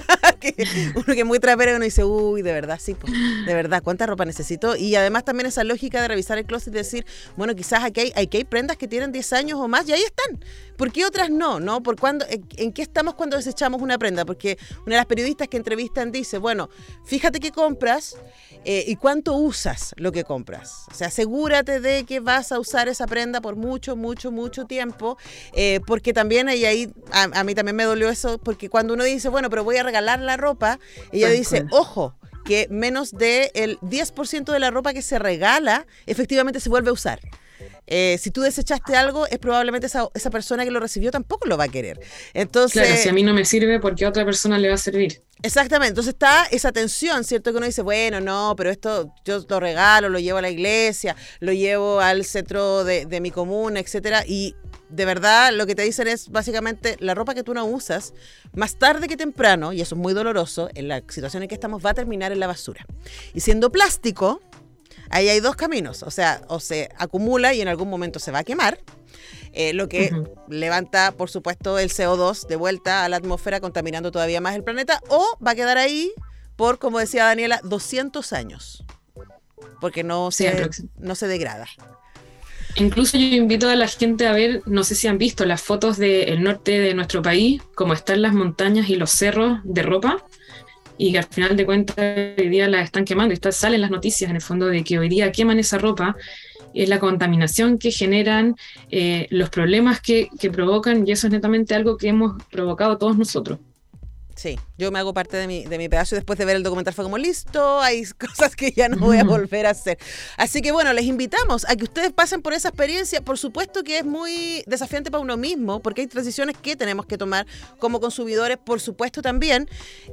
Uno que es muy trapero y uno dice, uy, de verdad, sí, pues, de verdad, ¿cuánta ropa necesito? Y además también esa lógica de revisar el closet y decir, bueno, quizás aquí hay, aquí hay prendas que tienen diez años o más y ahí están. ¿Por qué otras no? ¿No? ¿Por cuándo, en, ¿En qué estamos cuando desechamos una prenda? Porque una de las periodistas que entrevistan dice, bueno, fíjate qué compras eh, y cuánto usas lo que compras. O sea, asegúrate de que vas a usar esa prenda por mucho, mucho, mucho tiempo, eh, porque también y ahí a, a mí también me dolió eso, porque cuando uno dice, bueno, pero voy a regalar la ropa, ella Tal dice, cual. ojo, que menos del diez por ciento de la ropa que se regala efectivamente se vuelve a usar. Eh, si tú desechaste algo, es probablemente esa, esa persona que lo recibió tampoco lo va a querer. Entonces, Claro, si a mí no me sirve, ¿por qué a otra persona le va a servir? exactamente, entonces está esa tensión, ¿cierto? Que uno dice, bueno, no, pero esto yo lo regalo, lo llevo a la iglesia, lo llevo al centro de, de mi comuna, etcétera, y de verdad lo que te dicen es básicamente la ropa que tú no usas, más tarde que temprano, y eso es muy doloroso, en la situación en que estamos va a terminar en la basura. Y siendo plástico, Ahí hay dos caminos, o sea, o se acumula y en algún momento se va a quemar, eh, lo que uh-huh. levanta, por supuesto, el C O dos de vuelta a la atmósfera, contaminando todavía más el planeta, o va a quedar ahí por, como decía Daniela, doscientos años, porque no se, sí, no se degrada. Incluso yo invito a la gente a ver, no sé si han visto las fotos del norte de nuestro país, como están las montañas y los cerros de ropa, y que al final de cuentas hoy día la están quemando, y está, salen las noticias en el fondo de que hoy día queman esa ropa, es la contaminación que generan, eh, los problemas que, que provocan, y eso es netamente algo que hemos provocado todos nosotros. Sí, yo me hago parte de mi, de mi pedazo y después de ver el documental fue como listo, hay cosas que ya no voy a volver a hacer. Así que bueno, les invitamos a que ustedes pasen por esa experiencia. Por supuesto que es muy desafiante para uno mismo, porque hay decisiones que tenemos que tomar como consumidores, por supuesto también.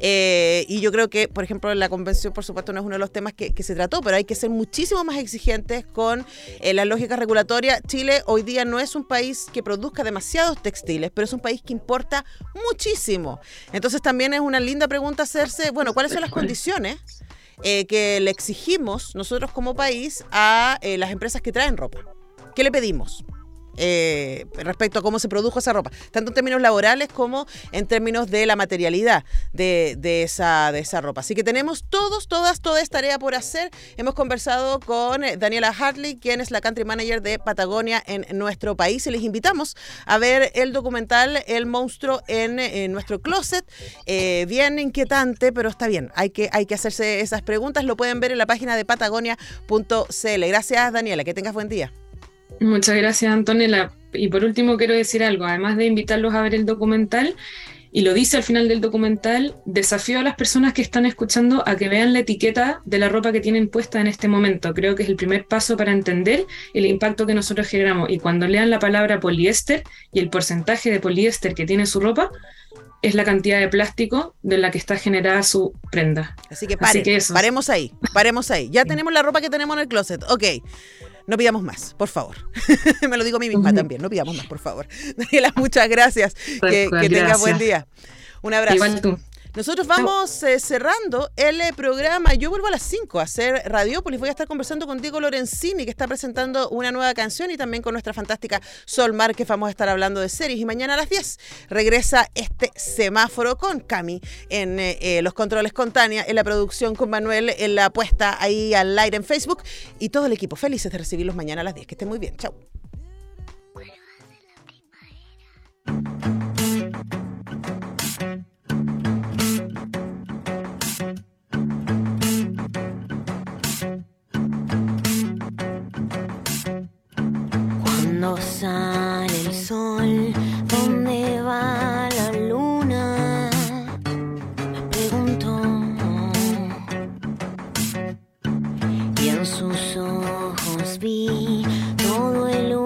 Eh, y yo creo que, por ejemplo, la convención, por supuesto, no es uno de los temas que, que se trató, pero hay que ser muchísimo más exigentes con eh, la lógica regulatoria. Chile hoy día no es un país que produzca demasiados textiles, pero es un país que importa muchísimo. Entonces también es una linda pregunta hacerse, bueno, ¿cuáles son las condiciones eh, que le exigimos nosotros como país a eh, las empresas que traen ropa? ¿Qué le pedimos eh, respecto a cómo se produjo esa ropa? Tanto en términos laborales como en términos de la materialidad de, de, esa, de esa ropa. Así que tenemos todos, todas, toda esta tarea por hacer. Hemos conversado con Daniela Hartley, quien es la Country Manager de Patagonia en nuestro país, y les invitamos a ver el documental El monstruo en, en nuestro closet. Eh, bien inquietante, pero está bien. Hay que, hay que hacerse esas preguntas. Lo pueden ver en la página de patagonia punto c l. Gracias, Daniela. Que tengas buen día. Muchas gracias, Antonella. Y por último quiero decir algo, además de invitarlos a ver el documental, y lo dice al final del documental, desafío a las personas que están escuchando a que vean la etiqueta de la ropa que tienen puesta en este momento. Creo que es el primer paso para entender el impacto que nosotros generamos, y cuando lean la palabra poliéster y el porcentaje de poliéster que tiene su ropa, es la cantidad de plástico de la que está generada su prenda. Así que, paren, Así que eso. paremos ahí, paremos ahí. Ya tenemos la ropa que tenemos en el closet, ok. No pidamos más, por favor. Me lo digo a mí misma también, no pidamos más, por favor. Daniela, muchas gracias. Que, que tengas buen día. Un abrazo. Igual tú. Nosotros vamos eh, cerrando el eh, programa. Yo vuelvo a las cinco a hacer Radiópolis. Voy a estar conversando con Diego Lorenzini, que está presentando una nueva canción, y también con nuestra fantástica Sol Mar, que vamos a estar hablando de series. Y mañana a las diez regresa este semáforo con Cami en eh, eh, los controles, con Tania en la producción, con Manuel en la puesta ahí al aire en Facebook, y todo el equipo felices de recibirlos mañana a las diez. Que estén muy bien. Chau. Cuando sale el sol, ¿dónde va la luna? Me pregunto. Y en sus ojos vi todo el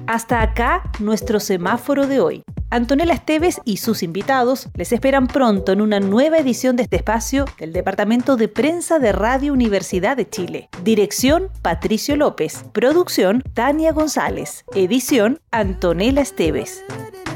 Hasta acá nuestro semáforo de hoy. Antonella Esteves y sus invitados les esperan pronto en una nueva edición de este espacio del Departamento de Prensa de Radio Universidad de Chile. Dirección, Patricio López. Producción, Tania González. Edición, Antonella Esteves.